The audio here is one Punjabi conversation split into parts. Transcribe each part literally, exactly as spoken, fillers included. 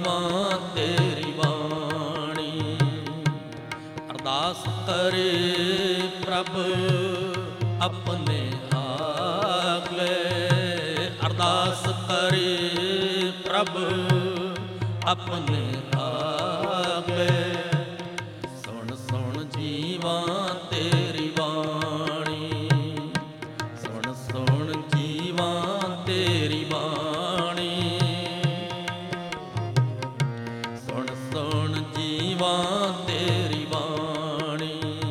ਜੀਵਾਂ ਤੇਰੀ ਬਾਣੀ। ਅਰਦਾਸ ਕਰੇ ਪ੍ਰਭ ਆਪਣੇ ਆਗੇ, ਅਰਦਾਸ ਕਰੇ ਪ੍ਰਭ ਆਪਣੇ ਆਗੇ। ਸੁਣ ਸੁਣ ਜੀਵਾਂ ਤੇਰੀ ਬਾਣੀ, ਸੁਣ ਸੁਣ ਜੀਵਾਂ ਤੇਰੀ ਬਾਣੀ, ਸੁਣ ਸੁਣ ਜੀਵਾਂ ਤੇਰੀ ਬਾਣੀ।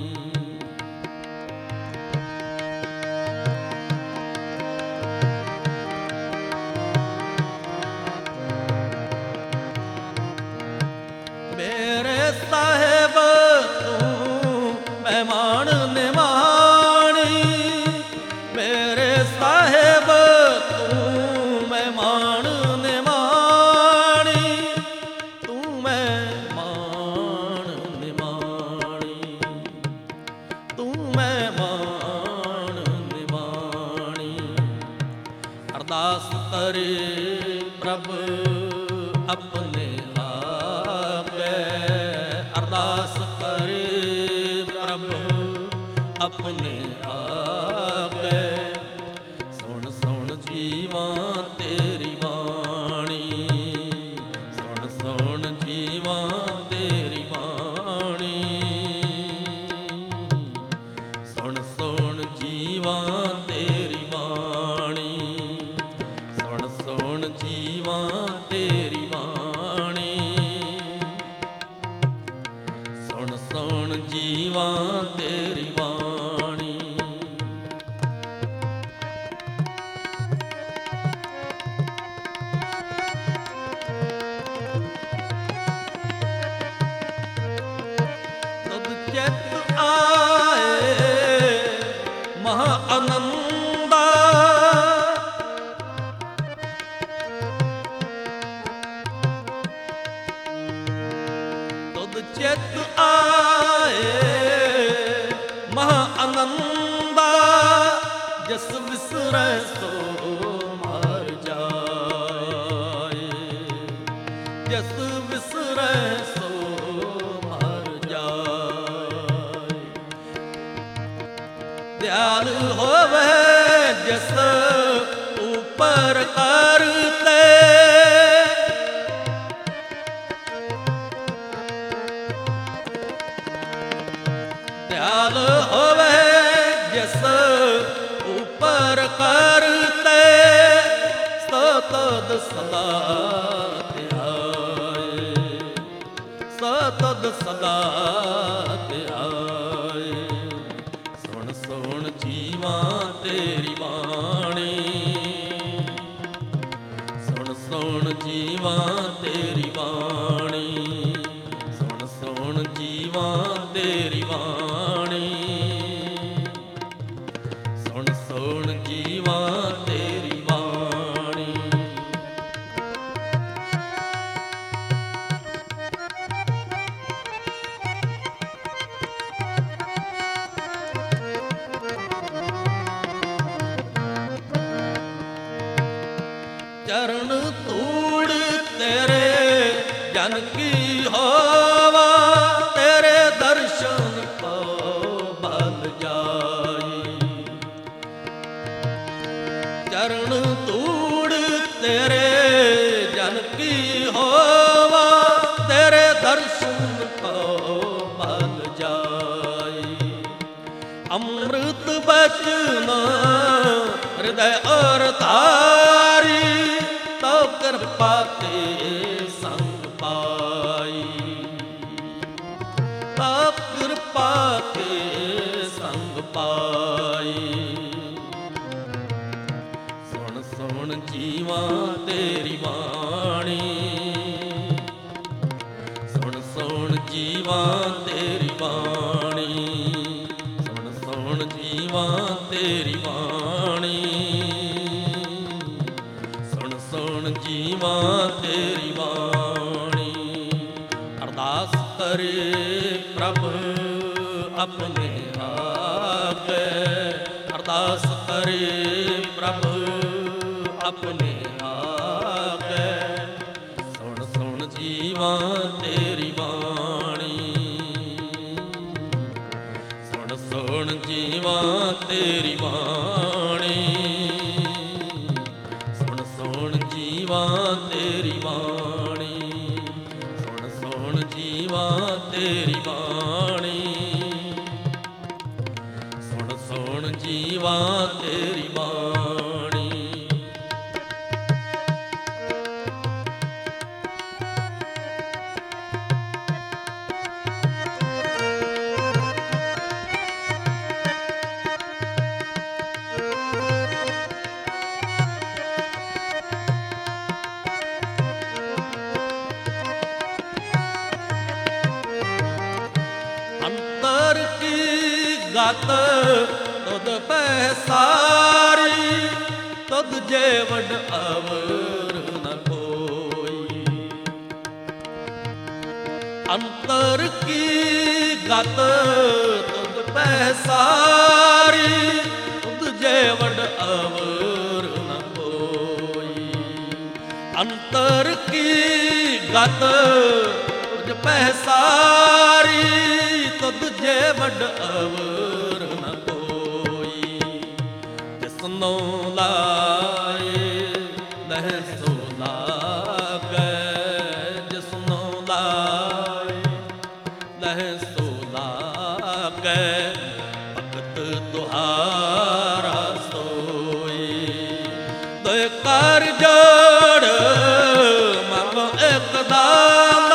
ਮੇਰੇ ਸਾਹਿਬ ਤੂੰ ਮਹਿਮਾਨ ਨਿਮਾਣੀ, ਮੇਰੇ ਸਾਹਿਬ ਤੂੰ ਮਹਿਮਾਨ ਨਿਮਾਣੀ, ਤੂੰ ਮਹਿਮਾਨ ਨਿਮਾਣੀ, ਤੂੰ ਮਹਿਮਾਨ ਨਿਮਾਣੀ। ਅਰਦਾਸ ਕਰੇ ਪ੍ਰਭ ਆਪਣੇ ਅਰਦਾਸ ਕਰੇ ਪ੍ਰਭ ਆਪਣੇ ਆਗੇ। ਸੁਣ ਸੁਣ ਜੀਵਾਂ ਤੇਰੀ ਬਾਣੀ, ਸੁਣ ਸੁਣ ਜੀਵਾਂ ਤੇਰੀ ਬਾਣੀ, ਸੁਣ ਸੁਣ ਜੀਵਾਂ ਤੇਰੀ ਬਾਣੀ, ਸੁਣ ਸੁਣ ਜੀਵਾਂ ਤੇਰੀ ਬਾਣੀ, ਸੁਣ ਸੁਣ ਜੀਵਾਂ ਤੇਰੀ ਬਾਣੀ। ਤਦ ਚਿਤ ਆਏ ਮਹਾ ਆਨੰਦਾ, ਤਦ ਚਿਤ ਆਏ ਮਹਾ ਆਨੰਦਾ, ਜਸ ਵਿਸਰੈ ਸੋ ਮਰ ਜਾਏ, ਜਸ ਵਿਸਰੈ ਸੋ ਮਰ ਜਾਏ। ਦਿਆਲ ਹੋਵੇ ਜਿਸ ਉਪਰ ਕਰਤੇ, ਦਿਆਲ ਹੋਵੇ ਜਿਸ ਉਪਰ ਕਰਤੇ, ਸੋ ਤਦ ਸਦਾ ਧਿਆਏ, ਸੋ ਤਦ ਸਦਾ ਧਿਆਏ। ਸੁਣ ਸੁਣ ਜੀਵਾਂ ਤੇਰੀ ਬਾਣੀ, ਸੁਣ ਸੁਣ ਜੀਵਾਂ ਤੇਰੀ ਬਾਣੀ, ਸੁਣ ਸੁਣ ਜੀਵਾਂ ਤੇਰੀ ਬਾਣੀ, ਸੁਣ ਸੁਣ ਜੀਵਾਂ ਤੇਰੀ ਬਾਣੀ। ਚਰਨ ਧੂੜ ਤੇਰੇ ਜਨ ਕੀ ਹੋਵਾ, ਤੇਰੇ ਦਰਸ਼ਨ ਪਾਉ ਬਲ ਜਾਈ। ਚਰਨ ਧੂੜ ਤੇਰੇ ਜਨ ਕੀ ਹੋਵਾ, ਤੇਰੇ ਦਰਸ਼ਨ ਪਾਉ ਬਲ ਜਾਈ। ਅੰਮ੍ਰਿਤ ਬਚਨ ਹਿਰਦੈ ਔਰ ਤਾਰੀ, ਤੋ ਕਿਰਪਾ ਤੇ ਸੰਗ ਪਾਈ, ਤੋ ਕਿਰਪਾ ਤੇ ਸੰਗ ਪਾਈ। ਸੁਣ ਸੁਣ ਜੀਵਾਂ ਤੇਰੀ ਬਾਣੀ, ਸੁਣ ਸੁਣ ਜੀਵਾਂ ਤੇਰੀ ਬਾਣੀ, ਸੁਣ ਸੁਣ ਜੀਵਾਂ ਤੇਰੀ ਬਾਣੀ, ਸੁਣ ਸੁਣ ਜੀਵਾਂ ਤੇਰੀ ਬਾਣੀ। ਅਰਦਾਸ ਕਰੇ ਪ੍ਰਭ ਆਪਣੇ ਆਗੇ, ਅਰਦਾਸ ਕਰੇ ਪ੍ਰਭ ਆਪਣੇ ਆਗੇ। ਸੁਣ ਸੁਣ ਜੀ ਜੀਵਾਂ ਤੇਰੀ ਬਾਣੀ। ਸੁਣ ਸੁਣ ਜੀਵਾਂ ਤੇਰੀ ਬਾਣੀ, ਸੁਣ ਸੁਣ ਜੀਵਾਂ ਤੇਰੀ ਬਾਣੀ, ਸੁਣ ਸੁਣ ਜੀਵਾਂ ਤੇਰੀ ਬਾਣੀ, ਸੁਣ ਸੁਣ ਜੀਵਾਂ ਤੇਰੀ ਬਾਣੀ। ਅੰਤਰ ਕੀ ਗਤ ਤੁਧ ਪੈ ਸਾਰੀ, ਤੁਧ ਜੇ ਵੱਡ ਅਵਰ ਨ ਕੋਈ। ਅੰਤਰ ਕੀ ਗਤ ਤੁਧ ਪੈ ਸਾਰੀ, ਤੁਧ ਜੇ ਵੱਡ ਅਵਰ ਨ ਕੋਈ। ਅੰਤਰ ਕੀ ਗਤ ਤੁਝ ਪੈ ਸਾਰੀ, ਤੁਧ ਜੇ ਵੱਡ ਅਵਰ ਨ ਕੋਈ। ਜਿਸਨੂੰ ਲਾਏ ਲਹਿ ਸੋ ਲਾਗੈ, ਜਿਸਨੂੰ ਲਾਏ ਲਹਿ ਸੋ ਲਾਗੈ, ਭਗਤ ਤੁਹਾਰਾ ਸੋਈ। ਦੁਇ ਕਰ ਜੋੜ ਮੰਗੋ ਇੱਕ ਦਾਨ,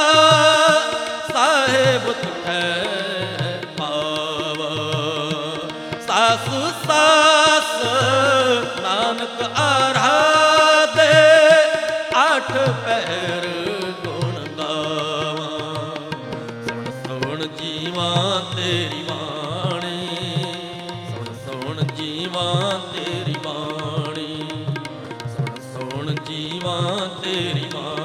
ਸਾਹਿਬ ਤੁਠੈ ਪਾਵ। ਸਾਸ ਸਾਸ ਨਾਨਕ ਆਰਾਧੇ, ਆਠ ਪਹਿਰ ਗੁਣ ਗਾਵਾਂ। ਸੁਣ ਸੁਣ ਜੀਵਾਂ ਤੇਰੀ ਬਾਣੀ, ਸੁਣ ਸੁਣ ਜੀਵਾਂ ਤੇਰੀ ਬਾਣੀ, ਸੁਣ ਸੁਣ ਜੀਵਾਂ ਤੇਰੀ ਬਾਣੀ।